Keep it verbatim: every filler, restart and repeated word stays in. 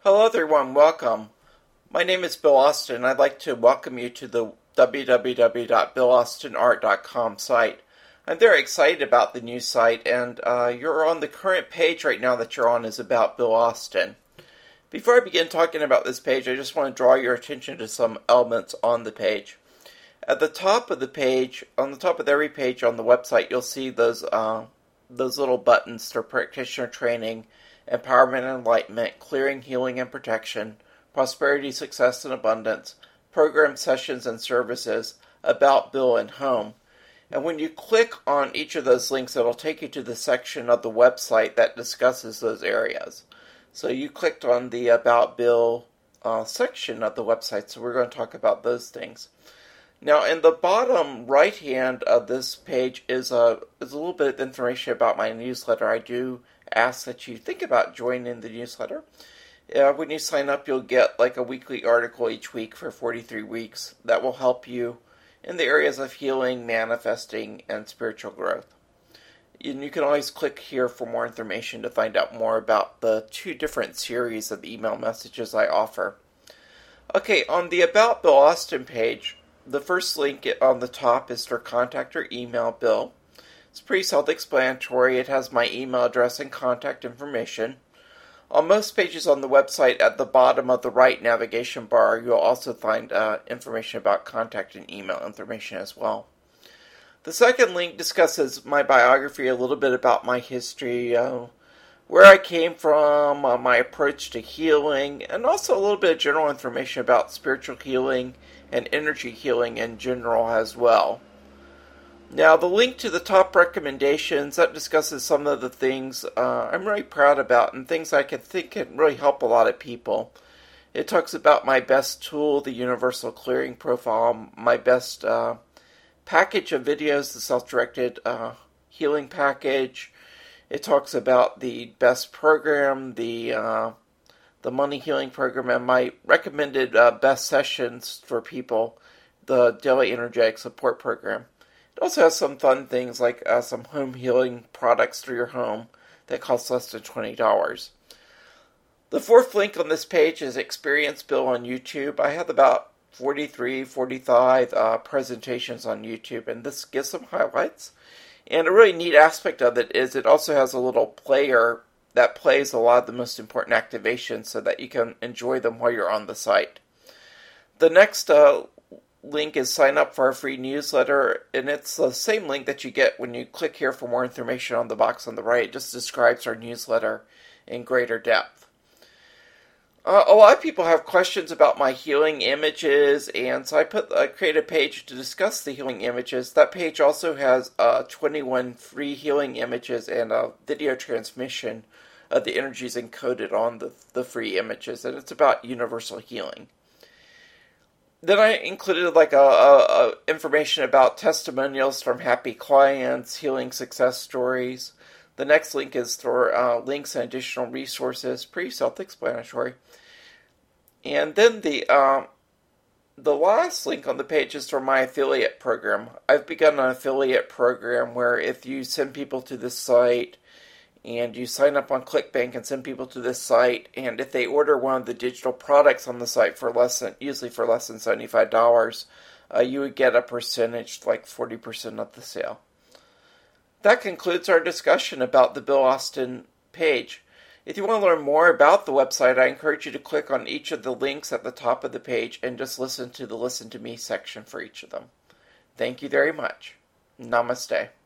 Hello everyone, welcome. My name is Bill Austin and I'd like to welcome you to the w w w dot bill austin art dot com site. I'm very excited about the new site, and uh, you're on the current page right now that you're on is about Bill Austin. Before I begin talking about this page, I just want to draw your attention to some elements on the page. At the top of the page, on the top of every page on the website, you'll see those uh, those little buttons for practitioner training, empowerment and enlightenment, clearing, healing, and protection, prosperity, success, and abundance, program sessions and services, about Bill, and home. And when you click on each of those links, it'll take you to the section of the website that discusses those areas. So you clicked on the About Bill uh, section of the website, so we're going to talk about those things. Now, in the bottom right hand of this page is a, is a little bit of information about my newsletter. I do ask that you think about joining the newsletter. Uh, when you sign up, you'll get like a weekly article each week for forty-three weeks that will help you in the areas of healing, manifesting, and spiritual growth. And you can always click here for more information to find out more about the two different series of email messages I offer. Okay, on the About Bill Austin page, the first link on the top is for contact or email Bill. It's pretty self-explanatory. It has my email address and contact information. On most pages on the website, at the bottom of the right navigation bar, you'll also find uh, information about contact and email information as well. The second link discusses my biography, a little bit about my history, uh, where I came from, uh, my approach to healing, and also a little bit of general information about spiritual healing and energy healing in general as well. Now, the link to the top recommendations, that discusses some of the things uh, I'm really proud about and things I can think can really help a lot of people. It talks about my best tool, the Universal Clearing Profile, my best uh, package of videos, the self-directed uh, healing package. It talks about the best program, the uh, the money healing program, and my recommended uh, best sessions for people, the Daily Energetic Support Program. It also has some fun things like uh, some home healing products for your home that cost less than twenty dollars. The fourth link on this page is Experience Bill on YouTube. I have about forty-three, forty-five uh, presentations on YouTube, and this gives some highlights. And a really neat aspect of it is it also has a little player that plays a lot of the most important activations so that you can enjoy them while you're on the site. The next uh, link is sign up for our free newsletter, and it's the same link that you get when you click here for more information on the box on the right. It just describes our newsletter in greater depth. Uh, a lot of people have questions about my healing images, and so I put I created a page to discuss the healing images. That page also has uh, twenty-one free healing images and a video transmission of the energies encoded on the, the free images, and it's about universal healing. Then I included like a, a, a information about testimonials from happy clients, healing success stories. The next link is for uh, links and additional resources, pretty self-explanatory. And then the um, the last link on the page is for my affiliate program. I've begun an affiliate program where if you send people to this site, and you sign up on ClickBank and send people to this site, and if they order one of the digital products on the site for less than, usually for less than seventy-five dollars, uh, you would get a percentage, like forty percent of the sale. That concludes our discussion about the Bill Austin page. If you want to learn more about the website, I encourage you to click on each of the links at the top of the page and just listen to the Listen to Me section for each of them. Thank you very much. Namaste.